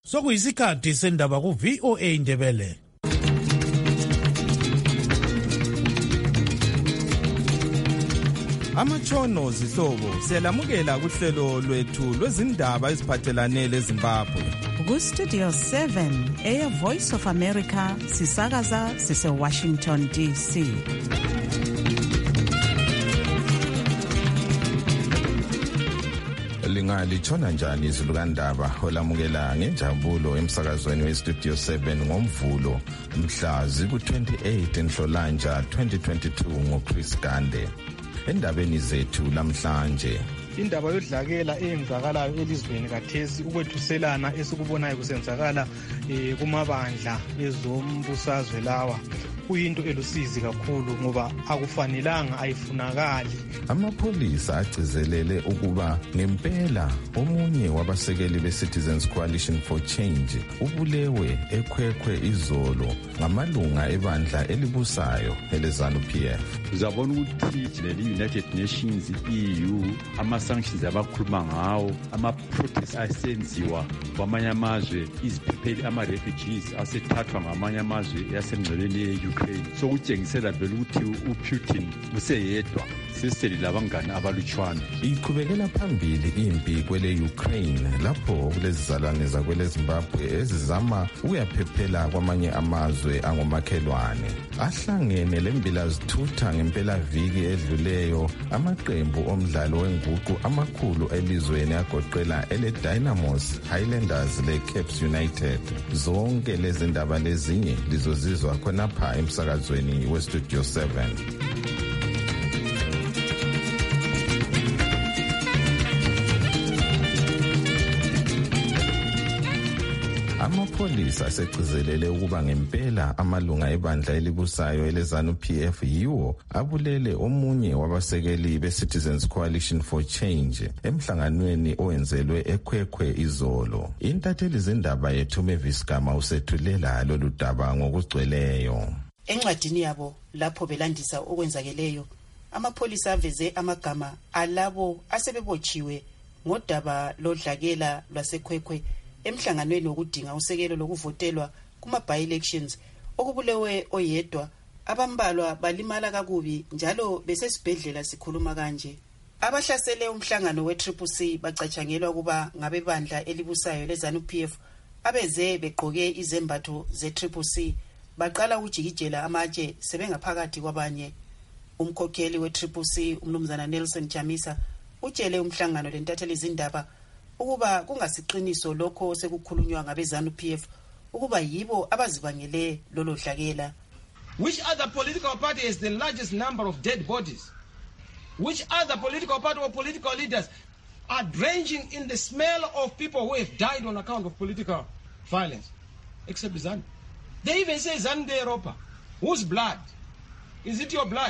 Sokuyisikhathi sendaba ku VOA Indebele. Amatshono zihlobo siyalamukela kuhlelo lwethu lwezindaba eziphathelane leZimbabwe. Ku-Studio 7 Air Voice of America sisakaza sise-Washington DC. Lingalitshona njani izulu kandaba olamukela ngenjabulo emsakazweni we-Studio 7 ngomvulo mhla ziku-28 Nhlolanja 2022 ngoChris Gande. Endabeni zethu lamhlanje, indaba yodlakela eyenzakalayo elizweni kathesi, ukwethuselana esikubonayo kusenzakala kumabandla ezombusazwe lawa kuyinto elusizi kakhulu ngoba akufanelanga ayifunakali. Amapholisa agcizelele ukuba ngempela omunye wabasekeli be-Citizens Coalition for Change ubulewe ekhwekhwe izolo ngamalunga ebandla elibusayo eleZANU-PF. Uzabona ukuthi le-United Nations, EU, ama-sanctions abakhuluma ngawo, ama-protests asenziwa kwamanye amazwe, iziphepheli ama-refugees asethathwa ngamanye amazwe yasengcweleni ye-Ukraine. So kutshengisela vele ukuthi uPutin useyedwa, seseli labangani abalutshwana. Iqhubekela phambili impi kwele Ukraine lapho kulezizalwane zakwele Zimbabwe ezizama ukuyaphephela kwamanye amazwe angomakhelwane. Ahlangene lembilazithutha ngempela viki edluleyo amaqembu omdlalo wenguqu amakhulu elizweni agoqela ele-Dynamos, Highlanders le-Caps United. Zonke lezi ndaba lezinye lizozizwa khonapha emsakazweni we-Studio 7. Amapholisa asegcizelele ukuba ngempela amalunga ebandla elibusayo eleZANU-PF yiwo abulele omunye wabasekeli be-Citizens Coalition for Change emhlanganweni owenzelwe ekhwekhwe izolo. Intatheli zindaba yethu Mavis Gama usethulela lolu daba ngokugcweleyo. Encwadini yabo lapho belandisa okwenzakeleyo, amapholisa aveze amagama alabo asebebotshiwe ngodaba lodlakela lwasekhwekhwe emhlanganweni wokudinga usekelo lokuvotelwa kuma-by-elections okubulewe oyedwa, abambalwa balimala kakubi njalo besesibhedlela. Sikhuluma kanje, abahlasele umhlangano we-CCC bacatshangelwa kuba ngabebandla elibusayo leZANU-PF abeze begqoke izembatho ze-CCC baqala ukujikijela amatshe sebengaphakathi kwabanye. Umkhokheli we-CCC umnumzana Nelson Chamisa utshele umhlangano lentatheli zindaba ukuba kungasiqiniso lokho sekukhulunywa ngabeZANU-PF ukuba yibo abazibangele lolo dlakela. Which other political party has the largest number of dead bodies? Which other political party or political leaders are drenching in the smell of people who have died on account of political violence? Except ZANU. They even say ZANU de Europa. Whose blood? Is it your blood?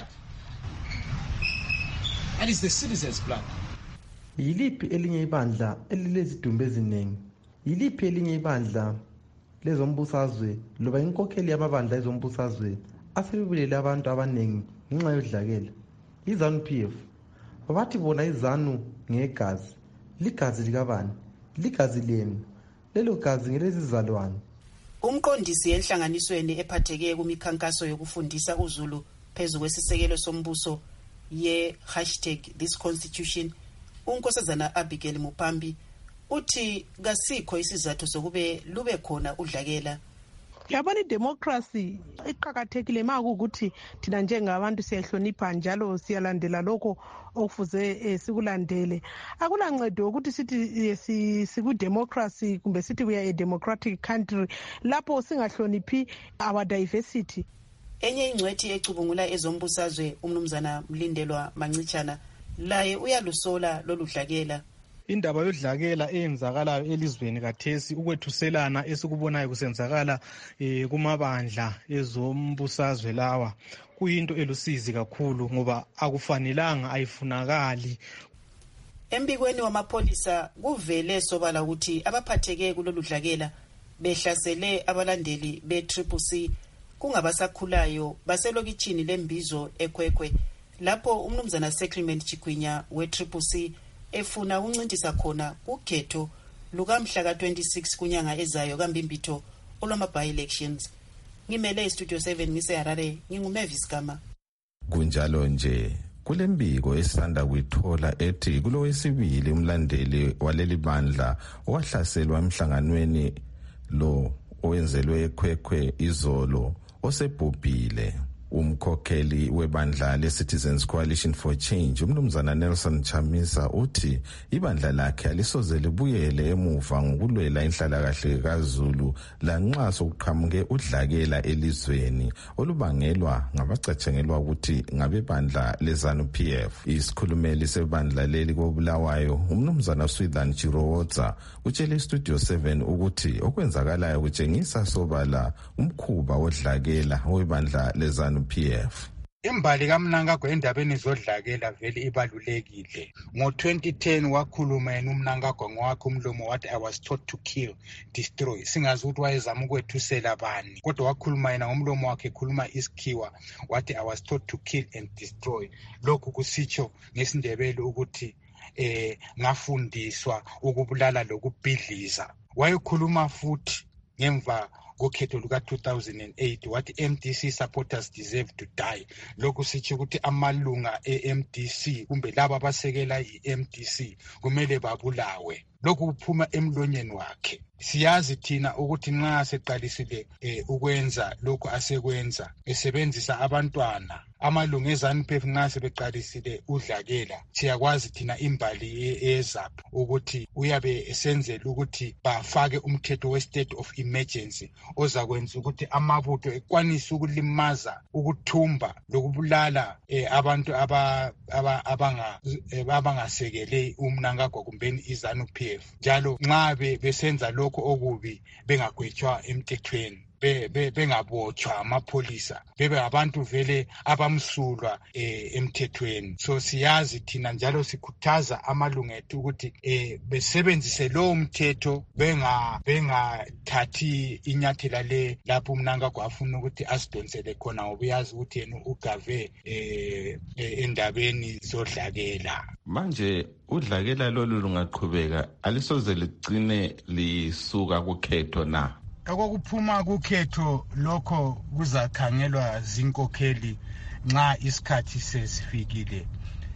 And it's the citizens' blood. Yiliphi elinye ibandla elilezidumbu eziningi? Yiliphi elinye ibandla lezombusazwe loba inkokheli yamabandla ezombusazwe asebebulele abantu abaningi ngenxa yodlakela? IZANU-PF. Bathi bona iZANU ngegazi. Ligazi likabani? Ligazi lenu. Lelo gazi ngelezizalwane. Umqondisi enhlanganisweni ephatheke kumikhankaso yokufundisa uZulu phezu kwesisekelo sombuso #ThisConstitution, uNkosazana Abigail Mupambi uthi kasikho isizathu sokube lube khona udlakela. Yabona idemocracy iqhakathekile makukuthi thina njengabantu siyahlonipha njalo siyalandela lokho okufuze sikulandele. Akulancedo ukuthi sithi siku democracy kumbe sithi we are a democratic country lapho singahloniphi our diversity. Enye ingcwethi ecubungula ezombusazwe umnumzana Mlindelwa Mancitshana laye uyalusola lolu dlakela. Indaba yodlakela eyenzakalayo elizweni kathesi, ukwethuselana esikubonayo kusenzakala kumabandla ezombusazwe lawa kuyinto elusizi kakhulu ngoba akufanelanga ayifunakali. Embikweni wamapholisa kuvele sobala ukuthi abaphatheke kulolu dlakela behlasele abalandeli be-CCC kungabasakhulayo baselokitshini lembizo ekhwekhwe lapho umnumzana Settlement Chigwinya we-CCC efuna ukuncintisa khona ukhetho lukamhla ka-26 kunyanga ezayo kaMbimbitho olwama-by-elections. Ngimele iStudio 7 ngiseHarare, nginguMavis Gama. Kunjalo nje kulembiko esanda kuyithola ethi kulowesibili umlandeli waleli bandla owahlaselwa emhlanganweni lo owenzelwe eKwekwe izolo osebhubhile. Umkhokheli webandla le-Citizens Coalition for Change umnumzana Nelson Chamisa uthi ibandla lakhe alisoze libuyele emuva ngokulwela inhlalakahle kaZulu lanxa sokuqhamuke udlakela elizweni olubangelwa ngabacatshangelwa ukuthi ngabebandla leZANU-PF. Isikhulumeli sebandla leli koBulawayo umnumzana Swithan Chirowodza utshele iStudio 7 ukuthi okwenzakalayo kutshengisa sobala umkhuba wodlakela webandla leZANU-PF. Imbali kaMnangagwa endabeni zodlakela vele ibalulekile. Ngo-2010 wakhuluma yena uMnangagwa ngowakhe umlomo wathi I was taught to kill, destroy. Singazi ukuthi wayezama ukwethusela bani. Kodwa wakhuluma yena ngomlomo wakhe ekhuluma isikhiwa wathi I was taught to kill and destroy. Lokhu kusitsho ngesindebele ukuthi ngafundiswa ukubulala lokubhidliza. Wayekhuluma futhi ngemva kokhetho luka 2008 wathi MDC supporters deserve to die. Lokhu sithi ukuthi amalunga eMDC kumbe laba abasekela iMDC kumele babulawe. Lokhu kuphuma emlonyeni wakhe. Siyazi thina ukuthi nxa seqalisile ukwenza lokhu asekwenza esebenzisa abantwana amalunga eZANU-PF nxa sebeqalisile udlakela siyakwazi thina imbali eZAP ukuthi uyabe esenzela ukuthi bafake umthetho we-state of emergency ozakwenza ukuthi amabutho ekwanise ukulimaza ukuthumba lokubulala abantu abangasekele uMnangagwa kumbeni iZANU-PF njalo nxa besenza lokho okubi bengagwetshwa emthethweni bengabotshwa amapholisa bebe abantu vele abamsulwa emthethweni. So siyazi thina njalo sikhuthaza amalunga ethu ukuthi besebenzise lo mthetho bengathathi inyathela le lapho uMnangagwa afuna ukuthi asidonsele khona ngoba uyazi ukuthi yena ugave endabeni zodlakela. Manje udlakela lolu lungaqhubeka alisoze ligcine lisuka kukhetho na? Okuphuma kukhetho lokho kuzakhangelwa zinkokheli nxa isikhathi sesifikile.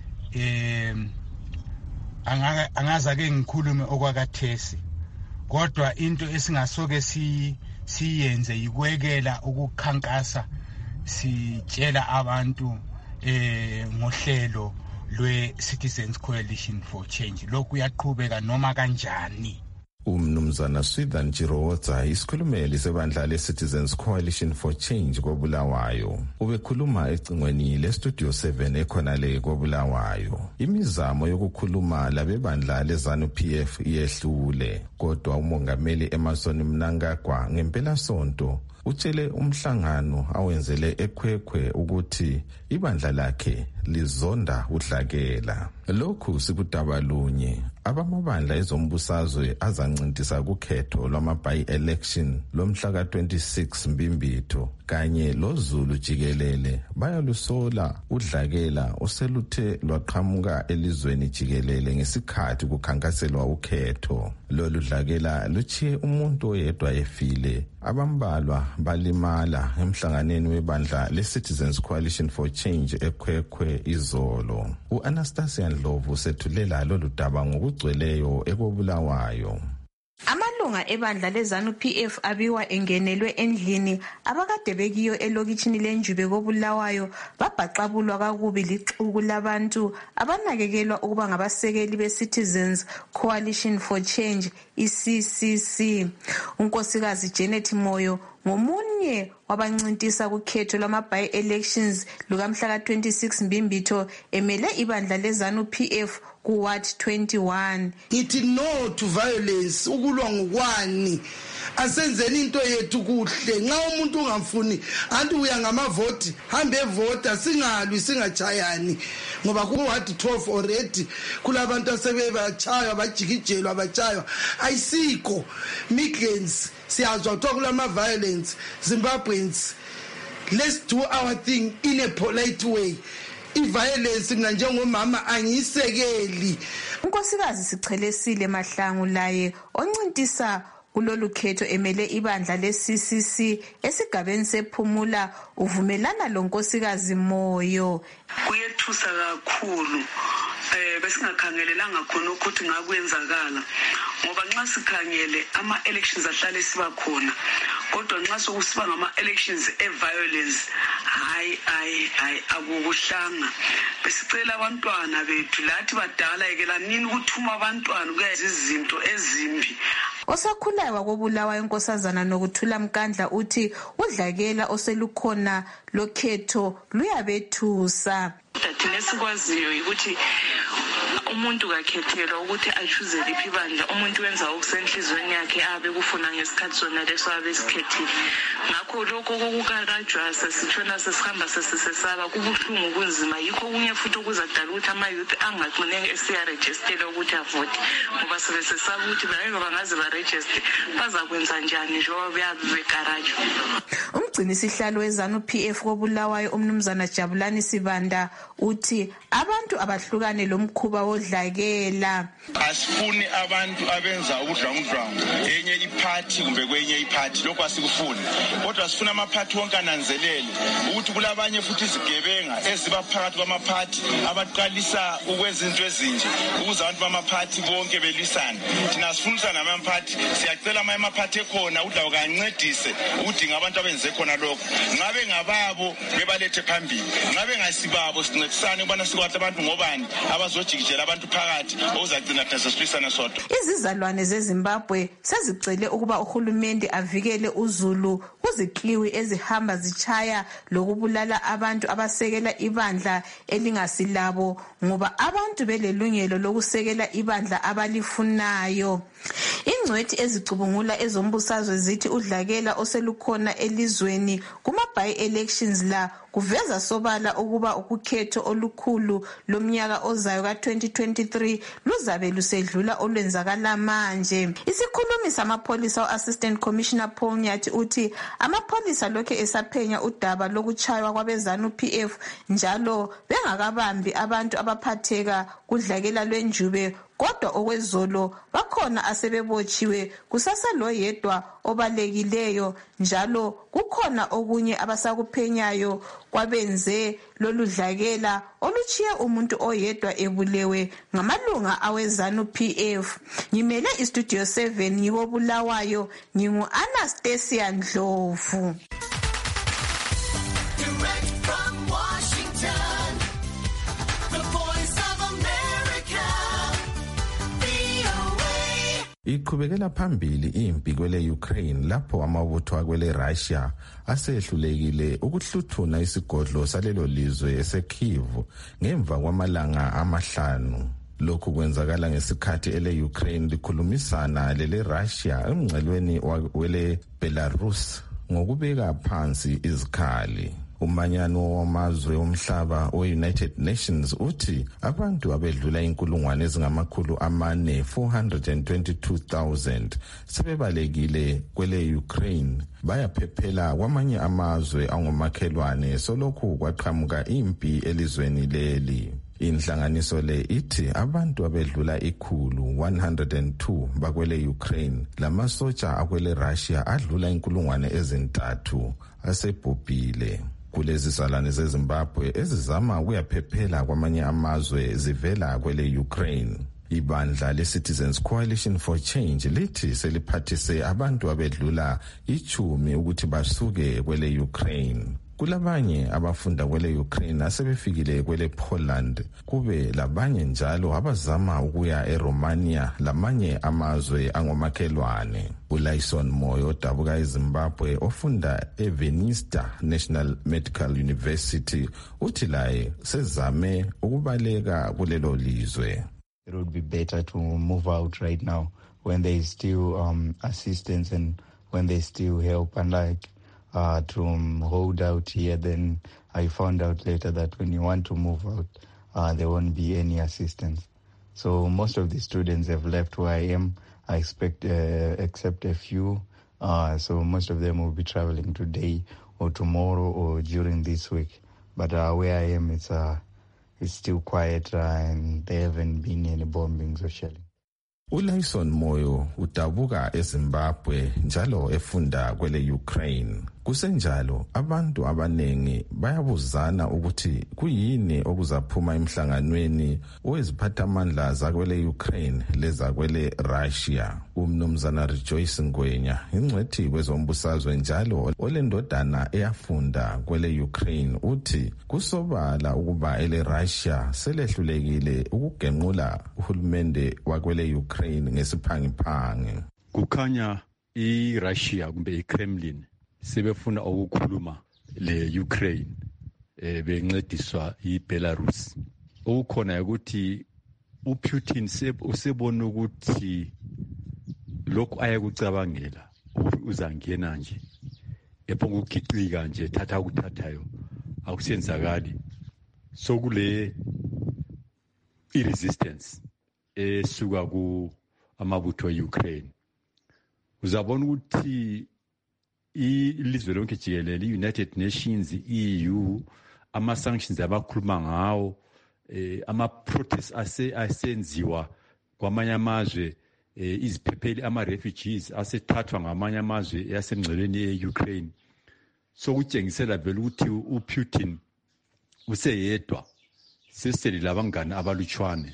Angaza ke ngikhulume okwakathesi kodwa into esingasoke siyenze yikwekela ukukhankasa sitshela abantu ngohlelo lwe-Citizens Coalition for Change. Lokhu yaqhubeka noma kanjani. Umnumzana Swithan Chirowodza isikhulumeli sebandla le-Citizens Coalition for Change koBulawayo ubekhuluma ecingweni leStudio 7 ekhonale koBulawayo. Imizamo yokukhuluma labebandla leZANU-PF iyehlule kodwa umongameli Emmerson Mnangagwa ngempela sonto utshele umhlangano awenzele eKwekwe ukuthi ibandla lakhe lizonda udlakela. Lokhu sikudabalunye abamabandla ezombusazwe azancintisa kukhetho lwama-by-election lomhla ka-26 Mbimbitho kanye loZulu jikelele bayalusola udlakela oseluthe lwaqhamuka elizweni jikelele ngesikhathi kukhankaselwa ukhetho. Lolu dlakela luchiye umuntu oyedwa efile abambalwa balimala emhlanganeni webandla le-Citizens Coalition for Change eKwekwe izolo. U-Anastasia Ndlovu sethulela lolu daba ngokugcweleyo ekoBulawayo. Amalunga ebandla leZANU-PF abiwa engenelwe endlini abakade bekiyo elokitshini lenjube koBulawayo babhaqabulwa kakubi lixuku labantu abanakekelwa ukuba ngabasekeli be-Citizens Coalition for Change iCCC. Unkosikazi Janet Moyo ngomunye wabancintisa kukhetho lwama-by-elections lukamhla ka-26 Mbimbitho emele ibandla leZANU-PF kuward 21. Ngithi no to violence, ukulwa ngokwani. Asenzeni into yethu kuhle. Nxa umuntu ungamfuni anti uya ngamavoti hambe evota singalwi singachayani ngoba ku ward 12 already kulabantu asebebachaywa bajikijelwa bachaywa ayisiko Midlands siyazwa kuthiwa kulama violence. Zimbabweans, let's do our thing in a polite way. i-violence mina njengomama angiyisekeli. Unkosikazi Sichelesile Mahlangu laye oncintisa kulolu khetho emele ibandla le-CCC esigabeni sePhumula uvumelana lo nkosikazi Moyo. Kuyethusa kakhulu besingakhangelelanga khona ukuthi ngakwenzakala ngoba nxa sikhangele ama-elections ahlale siba khona kodwa nxa sokusiba ngama-elections e-violence hayi akukuhlanga. Besicela abantwana bethu lathi badala yekelanini ukuthuma abantwana kuyenza izinto ezimbi. Osakhulayo wakobulawayo inkosazana Nokuthula Mkandla uthi udlakela oselukhona lokhetho luyabethusa. Thina sikwaziyo ukuthi umuntu kakhethelwa ukuthi achuze liphi ibandla. Umuntu wenza okusenhlizweni yakhe abe kufuna ngesikhathi sona leso abe sikhethile. Ngakho lokho kokukarajwa sesitshona sesihamba sesisesaba kubuhlungu kunzima. Yikho kunye futhi okuzadala ukuthi ama-youth angagcine esiyarejistele ukuthi avote ngoba sebesesaba ukuthi baye bangaze barejiste bazakwenza njani njengoba beyabe bekarajwa. Umgcinisihlalo weZANU-PF kobulawayo umnumzana Jabulani Sibanda uthi abantu abahlukane lomkhuba wodlakela. Asifuni abantu abenza ubudlwangudlwangu enye iphathi kumbe kwenye iphathi, lokho asikufuni. Kodwa sifuna amaphathi wonke ananzelele ukuthi kulabanye futhi izigebenga eziba phakathi kwamaphathi abaqalisa ukwenza into ezinje ukuze abantu bamaphathi bonke belisane. Thina sifunisa namaphathi, siyacela amaphathi ekhona udlawo kancedise udinga abantu abenze khona lokho. Ngabe ngababo bebalethe phambili, ngabe ngasibabo sincedisane ukubana sikwathi abantu ngobani abazojikijela abantu phakathi okuzagcina thina sesilisana sodwa. Izizalwane zeZimbabwe sezicele ukuba uhulumende avikele uZulu kuzikliwi ezihamba zichaya lokubulala abantu abasekela ibandla elingasilabo ngoba abantu belelungelo lokusekela ibandla abalifunayo. Ingcwethi ezicubungula ezombusazwe zithi udlakela oselukhona elizweni kuma-by-elections la kuveza sobala ukuba ukukhetho olukhulu lomnyaka ozayo ka-2023 luzabe lusedlula olwenzakala manje. Isikhulumi samapholisa u-Assistant Commissioner Paul Nyathi uthi amapholisa lokhe esaphenya udaba lokuchaywa kwabeZANU-PF njalo bengakabambi abantu abaphatheka kudlakela lwenjube. Kodwa okwezolo bakhona asebebotshiwe kusasaloyedwa obalekileyo njalo kukhona okunye abasakuphenyayo kwabenze lolu dlakela oluchiye umuntu oyedwa ebulewe ngamalunga aweZANU-PF. Ngimele iStudio 7 ngikobulawayo ngingu-Anastasia Ndlovu. Iqhubekela phambili impi kwele Ukraine lapho amabutho akwele Russia asehlulekile ukuhluthuna isigodlo salelo lizwe eseKyiv ngemva kwamalanga amahlanu. Lokhu kwenzakala ngesikhathi ele Ukraine likhulumisana lele Russia emngcelweni wele Belarus ngokubeka phansi izikhali. Umanyano wamazwe omhlaba we-United Nations uthi abantu abedlula inkulungwane ezingamakhulu amane 422,000 sebebalekile kwele Ukraine bayaphephela kwamanye amazwe angomakhelwane solokhu kwaqhamuka impi elizweni leli. Inhlanganiso le ithi abantu abedlula 102 bakwele Ukraine lamasotsha akwele Russia adlula inkulungwane ezintathu asebhubhile. Kulezi zalwane zeZimbabwe ezizama ukuyaphephela kwamanye amazwe zivela kwele Ukraine. Ibandla le-Citizens Coalition for Change lithi seliphathise abantu abedlula 10 ukuthi basuke kwele Ukraine. Kulabanye abafunda kwele Ukraine asebefikile kwele Poland, kube labanye njalo abazama ukuya eRomania lamanye amazwe angomakhelwane. uLyson Moyo odabuka eZimbabwe ofunda eVenista National Medical University uthi laye sezame ukubaleka kulelo lizwe. It would be better to move out right now when there is still assistance and when there is still help, unlike to hold out here. Then I found out later that when you want to move out, there won't be any assistance. So most of the students have left where I am. I expect except a few. So most of them will be traveling today or tomorrow or during this week. But where I am, it's it's still quiet and there haven't been any bombings or shelling. uLyson Moyo udabuka eZimbabwe njalo efunda kwele Ukraine. Kusenjalo abantu abanengi bayabuzana ukuthi kuyini okuzaphuma emhlanganweni oweziphathamandla zakwele Ukraine leza kwele Russia. Umnumzana Rejoice Ngwenya ingcwethi kwezombusazwe njalo olendodana eyafunda kwele Ukraine uthi kusobala ukuba ele Russia selehlulekile ukugenqula uhulumende wakwele Ukraine ngesiphangiphangi. Kukhanya iRussia kumbe iKremlin sebefuna ukukhuluma le-Ukraine bencediswa iBelarus. Okukhona ukuthi uPutin usebona ukuthi lokhu ayakucabangela uzangena nje ephonga ukugicika nje thatha ukuthathayo akusenzakali. Sokule i-resistance esuka ku amabutho e-Ukraine. Uzabona ukuthi ilizwe lonke jikelele i-United Nations, i-EU, ama-sanctions abakhuluma ngawo, ama-protests asenziwa kwamanye amazwe, iziphepheli ama-refugees asethathwa ngamanye amazwe yasemngceleni e-Ukraine. So kutshengisela vele ukuthi uPutin useyedwa sesele labangani abalutshwane.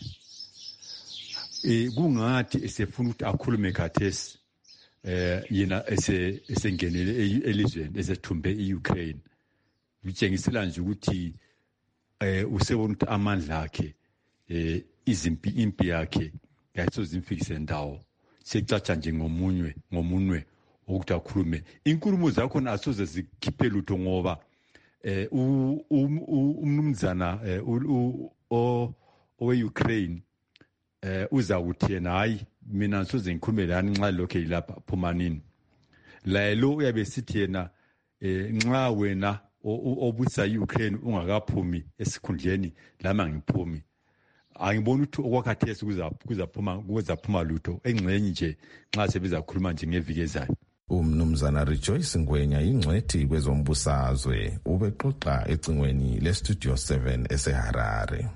Kungathi esefuna ukuthi akhulume khathesi yena esengenele elizweni esethumbe i-Ukraine. Kutshengisela nje ukuthi usebona ukuthi amandla akhe impi yakhe yayisozimfikise ndawo. Secatsha nje ngomunwe ukuthi akhulume. Inkulumo zakhona asoze zikhiphe lutho ngoba umnumzana owe-Ukraine uza kuthi yena hayi mina ngisoze ngikhulume lani nxa lokho ilapha phumanini. La lo uyabe sithi yena nxa wena obusa iUkraine ungakaphumi esikhundleni lama ngiphumi. Angiboni ukuthi okwakhathesi kuzaphuma lutho engcenye nje nxa sebezakhuluma nje ngeviki ezayo. Umnumzana Rejoice Ngwenya ingcwethi kwezombusazwe ubexoxa ecingweni leStudio 7 eseHarare.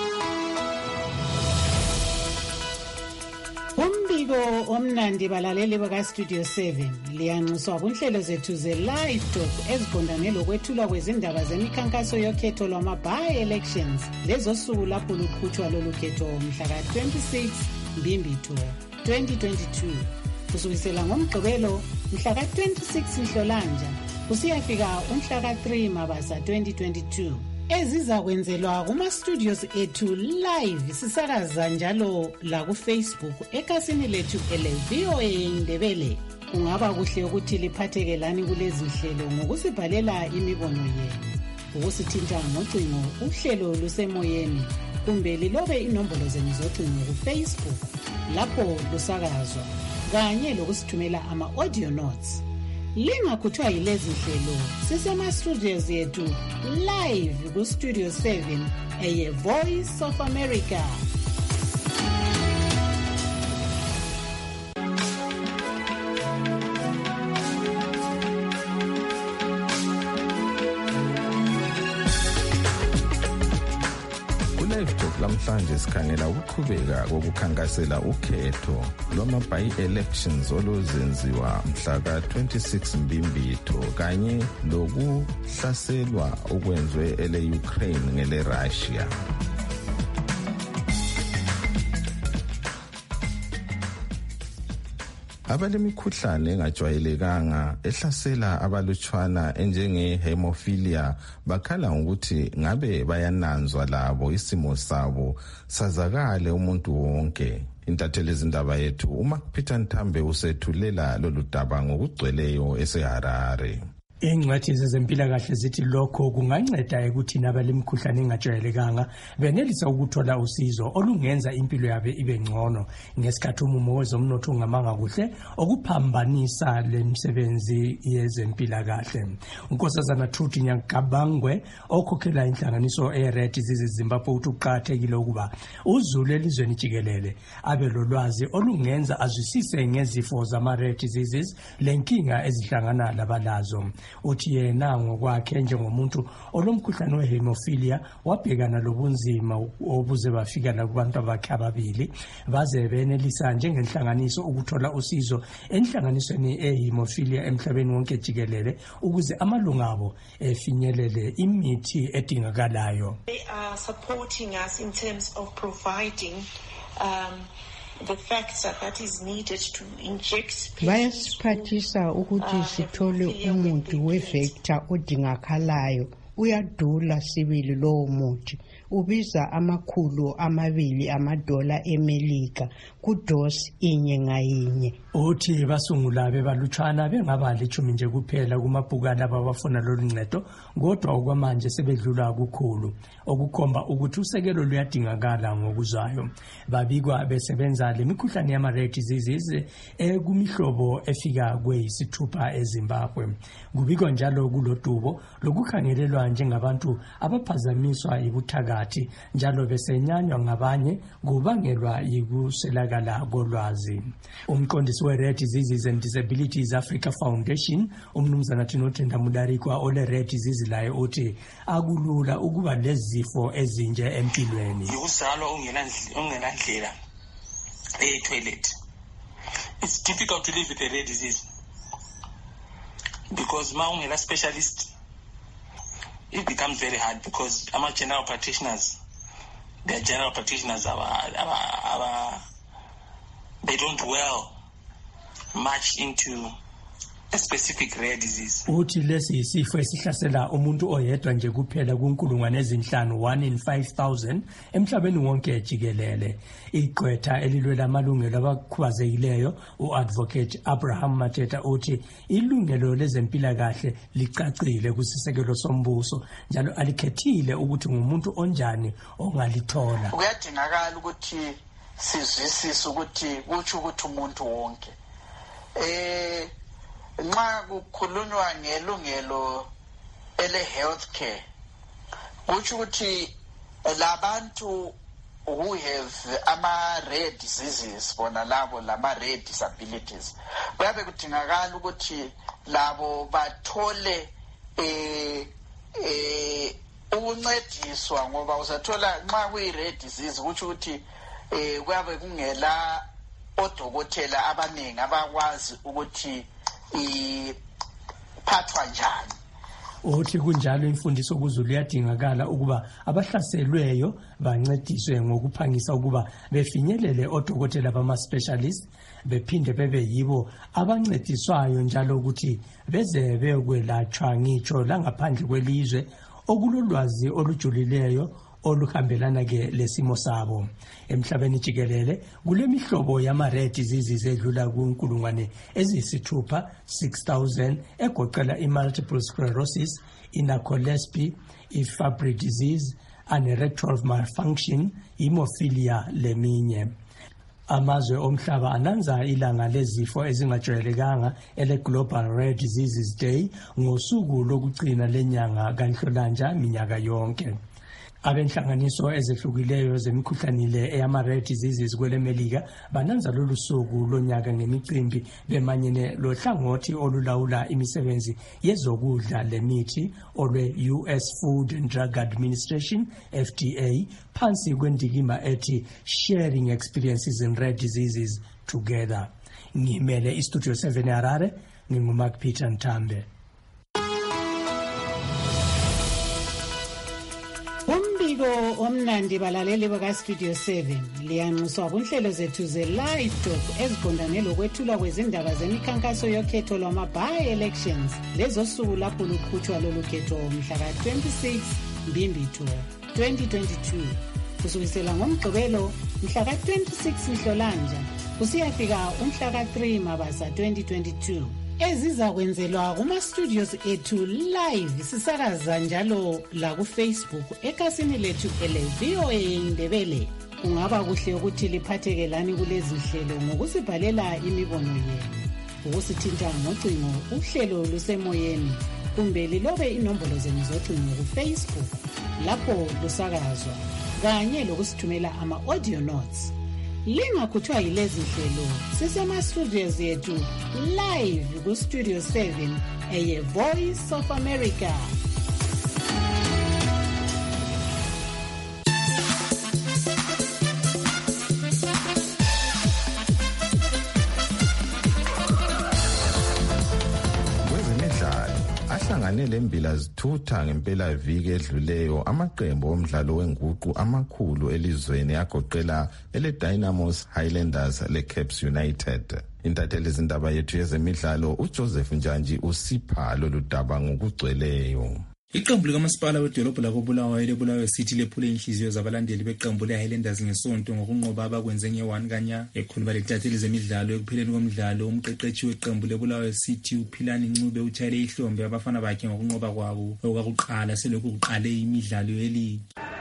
Umbiko omnandi balaleli bakaStudio 7 liyanxuswa kunhlelo zethu ze-live talk eziqondane lokwethulwa kwezindaba zemikhankaso yokhetho lwama-by-elections lezosuku lapho luqhutshwa lolu khetho mhla ka-26 Mbimbitho 2022 kusukisela ngomgqibelo mhla ka-26 Nhlolanja kusiyafika umhla ka-3 Mabasa 2022. Ezizakwenzelwa kuma-studios ethu live sisakaza njalo la ku-Facebook ekhasini lethu ele-VOA Indebele. Kungaba kuhle ukuthi liphatheke lani kulezi hlelo ngokusibhalela imibono yenu, ukusithinta ngocingo uhlelo lusemoyeni kumbe lilobe inombolo zenu zocingo ku-Facebook lapho lusakazwa kanye lokusithumela ama-audio notes. Lingakhuthwa yilezi hlelo sisema-studios yethu live ku-Studio 7 eye-Voice of America. Lamhlanje sikhangela ukuqhubeka kokukhankasela ukhetho lwama-by-elections oluzenziwa mhla ka-26 Mbimbitho kanye lokuhlaselwa okwenzwe ele-Ukraine ngele-Russia. Abalemikhuhlane engajwayelekanga ehlasela abalutshwana enjenge-hemophilia bakhala ngokuthi ngabe bayananzwa labo isimo sabo sazakale umuntu wonke. Intatheli zindaba yethu uMark Nthambe usethulela lolu daba ngokugcweleyo eseHarare. Ingcwethi zezempilakahle zithi lokho kunganceda ekuthini abalemikhuhlane engajwayelekanga benelisa ukuthola usizo olungenza impilo yabo ibe ngcono ngesikhathi umumo wezomnotho ungamanga kuhle okuphambanisa lemisebenzi yezempilakahle. Unkosazana Trudy Nyakabangwe okhokhela inhlanganiso eRed Disease Zimbabwe uthi uqakathekile ukuba uzulu elizweni jikelele abe lolwazi olungenza azwisise ngezifo zama-rare diseases lenkinga ezihlangana labalazo. uthi yena ngokwakhe njengomuntu olomkhuhlane wehemophilia wabhekana lobunzima obuze bafika la kubantu abakhe ababili baze benelisa njengenhlanganiso ukuthola usizo enhlanganisweni ehemophilia emhlabeni wonke jikelele ukuze amalunga abo efinyelele imithi edingakalayo. They are supporting us in terms of providing the factor that is needed to inject. Bayasiphathisa ukuthi sithole umuthi wevector odingakalayo. Uyadula sibili lowo muthi. Ubiza $200 eMelika kudosi inye ngayinye. Uthi basungula bebalutshwana bengabali 10 nje kuphela kumabhukana abafuna lolu ncedo kodwa okwamanje sebedlula kukhulu okukhomba ukuthi usekelo luyadingakala ngokuzayo. Babikwa besebenza lemikhuhlane yama-rare diseases kumihlobo efika kweyisithupha eZimbabwe. Kubikwa njalo kulodubo lokukhangelelwa njengabantu abaphazamiswa yibuthakathi njalo besenyanywa ngabanye kubangelwa yikuswelakala kolwazi. Umqondisi we-Rare Diseases and Disabilities Africa Foundation umnumzana Thinothenda Mudarikwa ole-rare disease laye uthi akulula ukuba lezifo ezinje empilweni. Yikuzalwa ungenandlela toilet. It's difficult to live with a rare disease because ma ungela specialist it becomes very hard because ama general practitioners they don't dwell much into a specific rare disease. Uthi lesi isifo esihlasela umuntu oyedwa nje kuphela kunkulungwane ezinhlanu 1 in 5,000 emhlabeni wonke jikelele. Iqwetha elilwela amalungelo abakhubazekileyo uadvocate Abraham Mateta uthi ilungelo lezempilakahle licacile kusisekelo sombuso njalo alikhethile ukuthi ngumuntu onjani ongalithola. Kuyadingakala ukuthi sizwisise ukuthi kuthi ukuthi umuntu wonke nxa kukhulunywa ngelungelo ele-healthcare kuthi ukuthi labantu who have ama-rare diseases bona labo lama-rare disabilities kuyabe kudingakala ukuthi labo bathole ukuncediswa ngoba uzathola nxa kuyi-rare disease kuthi ukuthi kuyabe kungela odokotela abaningi abakwazi ukuthi iphathwa njani. Uthi kunjalo imfundiso kuZulu yadingakala ukuba abahlaselweyo bancediswe ngokuphangisa ukuba befinyelele odokotela bama-specialist bephinde bebe yibo abancediswayo njalo ukuthi beze bekwelatshwa ngitsho langaphandle kwelizwe okulolwazi olujulileyo oluhambelana ke lesimo sabo. Emhlabeni jikelele kulemihlobo yama-rare diseases edlula kunkulungwane eziyisithupha 6,000 egoqela i-multiple sclerosis, i-narcolepsy, i-Fabry disease, anerectal malfunction, hemophilia leminye. Amazwe omhlaba ananza ilanga lezifo ezingajwayelekanga ele-Global Rare Diseases Day ngosuku lokugcina lenyanga kaNhlolanja minyaka yonke. Abenhlanganiso ezehlukileyo zemikhuhlanile eyama-rare diseases kwelemelika bananza lolu suku lonyaka ngemicimbi bemanyene lohlangothi olulawula imisebenzi yezokudla lemithi olwe-US Food and Drug Administration FDA phansi kwendikimba ethi Sharing Experiences in Rare Diseases Together. Ngimele iStudio 7 Harare, nginguMark Peter Ntambe. Umbiko omnandi balaleli baka Studio 7 liyanxuswa kunhlelo zethu ze-live talk eziqondane lokwethulwa kwezindaba zemikhankaso yokhetho lwama-by-elections lezosuku lapho luqhutshwa lolu khetho mhla ka-26 Mbimbitho 2022 kusukisela ngomgqibelo mhla ka-26 Nhlolanja kusiyafika umhla ka-3 Mabasa 2022. Ezizakwenzelwa kuma-studios ethu live sisakaza njalo la ku-Facebook ekhasini lethu ele-VOA Indebele. Kungaba kuhle ukuthi liphatheke lani kulezi hlelo ngokusibhalela imibono yenu, ukusithinta ngocingo uhlelo lusemoyeni kumbe lilobe inombolo zenu zocingo ku-Facebook lapho lusakazwa kanye lokusithumela ama-audio notes. lingakhuthwa yilezi hlelo. Sisema-studios yethu live ku-Studio 7 eye-Voice of America. Ahlanganele Mbila Zithutha ngempela viki edluleyo amaqembu omdlalo wenguqu amakhulu elizweni agoqela ele Dynamos, Highlanders le Caps United. Intatheli izindaba yethu yezemidlalo uJoseph Njanji usipha lolu daba ngokugcweleyo. Iqembu likamasipala wedolobha lakobulawayo lebulawayo City lephule inhliziyo zabalandeli beqembu le-Highlanders ngesonto ngokunqoba abakwenze nge-1 kanya. Ekhuluma letatheli zemidlalo ekupheleni komdlalo umqeqeshi weqembu lebulawayo City uPhilani Ncube uthayile ihlombe abafana bakhe ngokunqoba kwabo okwakuqala selokhu kuqale imidlalo yeligi.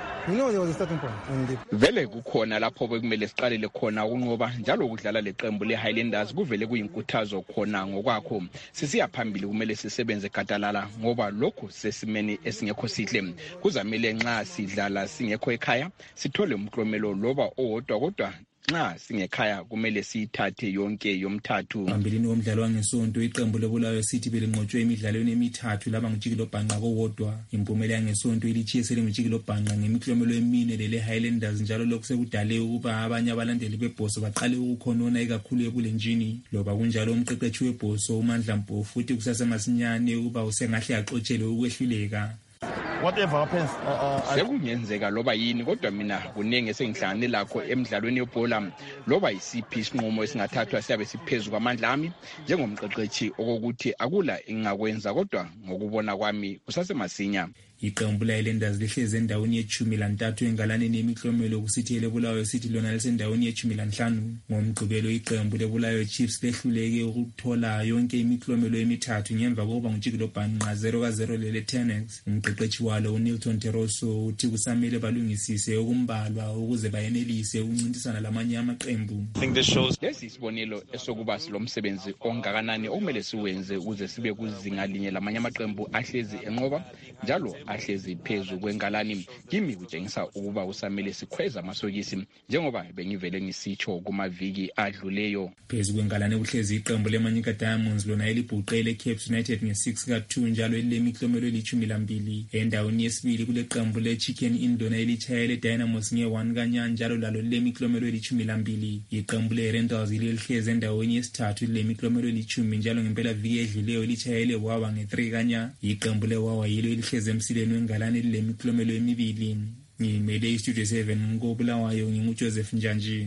Vele kukhona lapho bekumele siqalele khona ukunqoba njalo ukudlala leqembu le-Highlanders kuvele kuyinkuthazo khona ngokwakho. Sisiya phambili kumele sisebenze gadalala ngoba lokhu sesimeni esingekho sihle. Kuzamele nxa sidlala singekho ekhaya sithole umklomelo loba owodwa kodwa nxa singekhaya kumele siyithathe yonke yomthathu. Phambilini komdlalo wangesonto iqembu lebulawayo City belinqotshwe emidlalweni emithathu laba ngujikilo bhanqa kowodwa. Impumela yangesonto ilithiyesele ngujikilo bhanqa ngemiklomelo emine lele-Highlanders njalo lokhu sekudale ukuba abanye abalandeli bebhoso baqale ukukhonona ikakhulu ebulenjini. Loba kunjalo umqeqeshi webhoso uMandla Mpofu futhi kusasemasinyane ukuba usengahle axotshelwe ukwehluleka. Whatever happens, sekungenzeka loba yini kodwa mina kunenge sengihlangane lakho emidlalweni webhola loba isiphi isinqumo esingathathwa siyabe siphezulu kwamandla ami njengomqeqeshi okokuthi akula engakwenza kodwa ngokubona kwami kusasemasinya. Iqembu le-Highlanders lihlezi endaweni ye-13 engalaneni yemiklomelo kusithi lebulawayo City lona lisendaweni ye-15. Ngomgqibelo iqembu lebulawayo Chiefs lehluleke ukuthola yonke imiklomelo emithathu ngemva kokuba ngujikilo bhanqa 0-0 lele-Tenex. Umqeqeshi walo uNilton Teroso uthi kusamele balungisise okumbalwa ukuze bayenelise ukuncintisana lamanye amaqembu. Lesi isibonelo esokuba silomsebenzi ongakanani okumele siwenze ukuze sibe kuzinga linye lamanye amaqembu ahlezi enqoba njalo ahlezi phezu kwengalani. Kimi kutshengisa ukuba kusamele sikhweza amasokisi njengoba bengivele ngisitsho kumaviki adluleyo. Phezu kwengalani kuhlezi iqembu leManyika Diamonds lona elibhuqele Caps United nge-6-2 njalo elilemiklomelo eli-12. Endaweni yesibili kule qembu le-Chicken Inn lona elitshayele Dynamos nge-1 kanya njalo lalo lilemiklomelo eli-12. Iqembu le-Rentals lihlezi endaweni yesithathu lilemiklomelo eli-10 njalo ngempela viki edluleyo litshayele Wawa nge-3 kanya. Iqembu le-Wawa yilo elihlezi emsileni wengalani lilemiklomelo emibili. Ngimele iStudio 7 ngobulawayo nginguJoseph Njanji.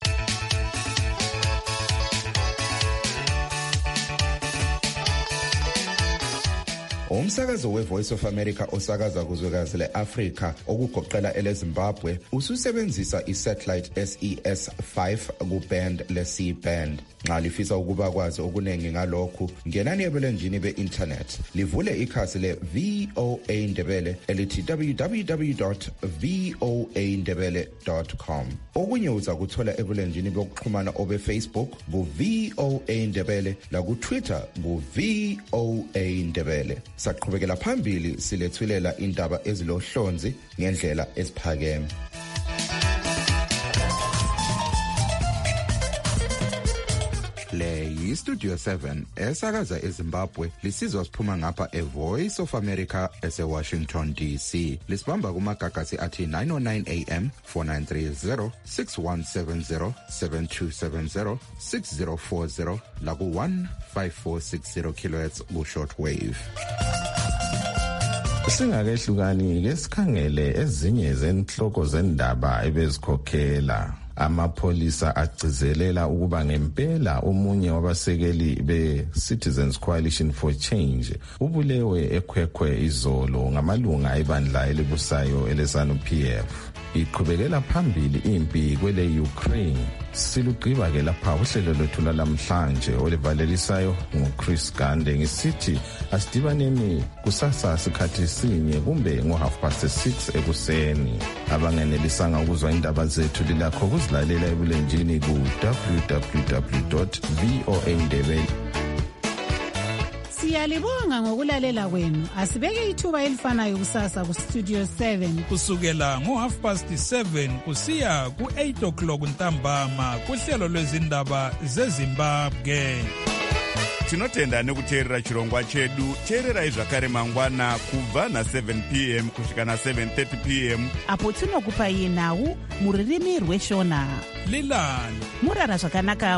Umsakazo weVoice of America osakaza kuzwekazi le-Afrika okugoqela eleZimbabwe ususebenzisa isatellite SES5 kuband le-C-band. Nxa lifisa ukuba kwazi okunengi ngalokhu ngenani ebulenjini be-internet livule ikhasi le-VOA Ndebele elithi www.voandebele.com. Okunye uza kuthola ebulenjini bokuxhumana obe-Facebook ku-VOA Ndebele laku-Twitter ku-VOA Ndebele. Saqhubekela phambili silethulela indaba ezilohlonzi ngendlela esiphakeme. Le yiStudio 7 esakaza eZimbabwe lisizwa siphuma ngapha eVoice of America eseWashington DC. Lisibamba kumagagasi athi 909 AM 4930 6170 7270 6040 laku 15460 kHz ku shortwave. Singakehlukani ke sikhangele ezinye zenhloko zendaba ebezikhokhela. Amapholisa agcizelela ukuba ngempela omunye wabasekeli be-Citizens Coalition for Change ubulewe ekhwekhwe izolo ngamalunga ebandla elibusayo eleZANU-PF. Iqhubekela phambili impi kwele Ukraine. Silugqiba ke lapha uhlelo lwethu lamhlanje olivalelisayo nguChris Gande ngisithi asidibaneni kusasa sikhathi sinye kumbe ngo6:30 ekuseni. Abangenelisanga ukuzwa indaba zethu lilakho kuzilalela ebulenjini ku www.voandebele. Siyalibonga ngokulalela kwenu. Asibeke ithuba elifanayo kusasa ku Studio 7 kusukela ngo7:30 kusiya ku8 o'clock ntambama kuhlelo lwezindaba zeZimbabwe. Tinotenda nekuteerera chirongwa chedu. Teererai zvakare mangwana kubva na7 p.m. kusvika na7:30 p.m. apo tinokupai nhau muririmi rweshona. Lilani murara zvakanaka.